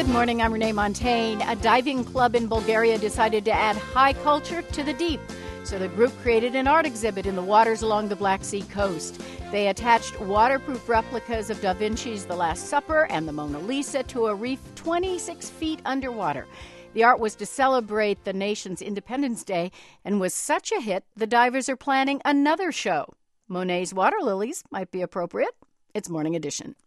Good morning, I'm Renee Montaigne. A diving club in Bulgaria decided to add high culture to the deep. So the group created an art exhibit in the waters along the Black Sea coast. They attached waterproof replicas of Da Vinci's The Last Supper and the Mona Lisa to a reef 26 feet underwater. The art was to celebrate the nation's Independence Day and was such a hit, the divers are planning another show. Monet's water lilies might be appropriate. It's Morning Edition.